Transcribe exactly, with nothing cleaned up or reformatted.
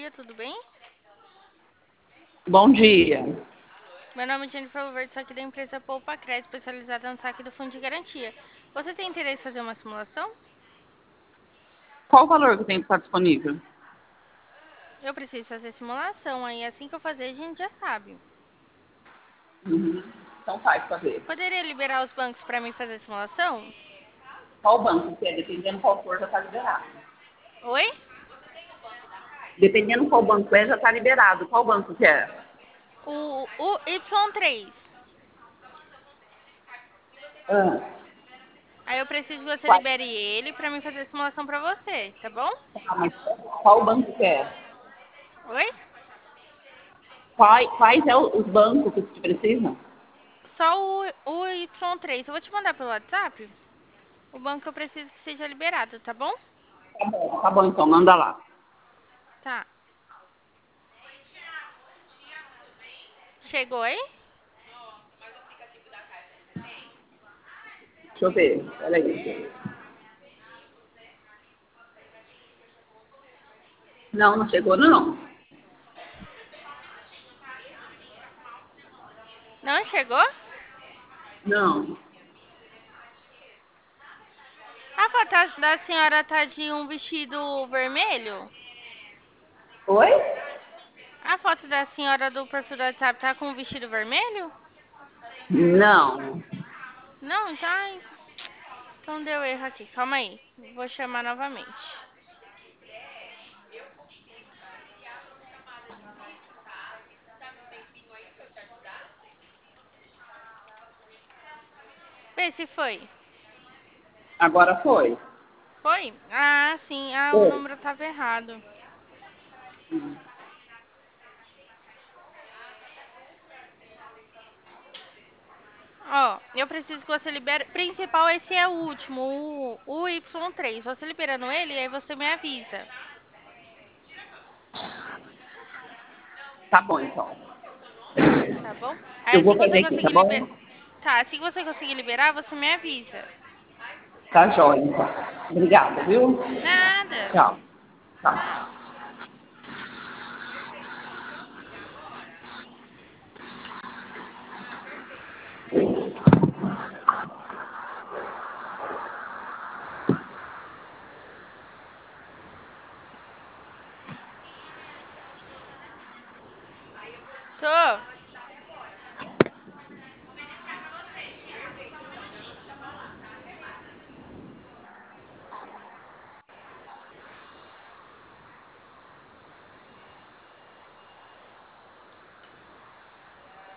dia, tudo bem? Bom dia. Meu nome é Jennifer Louvert, sou aqui da empresa Poupa Crédito, especializada no saque do fundo de garantia. Você tem interesse em fazer uma simulação? Qual o valor que tem que estar disponível? Eu preciso fazer simulação, aí assim que eu fazer a gente já sabe. Uhum. Então faz fazer. Poderia liberar os bancos para mim fazer simulação? Qual banco que é? Dependendo qual for, já está liberado. Oi? Dependendo qual banco é, já está liberado. Qual banco que é? O, o Y três. Ah, Aí eu preciso que você qual, libere ele para mim fazer simulação para você, tá bom? ah, mas qual banco que é? Oi? Quais, quais é o- os bancos que te precisam? Só o, o Y três. Eu vou te mandar pelo WhatsApp o banco que eu preciso que seja liberado, tá bom? Tá bom, tá bom então, manda lá. Tá. Chegou aí? Deixa eu ver. Peraí. Não, não chegou não. Não chegou? Não. A foto da senhora tá de um vestido vermelho? Oi? A foto da senhora do perfil do WhatsApp tá com um vestido vermelho? Não. Não, então, ai, então deu erro aqui. Calma aí. Vou chamar novamente. Vê se foi. Agora foi. Foi? Ah, sim. Ah, o Foi. número tava errado. Ó, eu preciso que você libere. Principal, esse é o último, o, o Y três. Você liberando ele, aí você me avisa, Tá bom então. tá bom? Aí Eu assim vou que você fazer aqui, tá conseguir bom? liberar. Tá, assim que você conseguir liberar, você me avisa. Tá jóia então. Obrigada, viu? Nada. Tchau. Tchau. Tchau. Tô.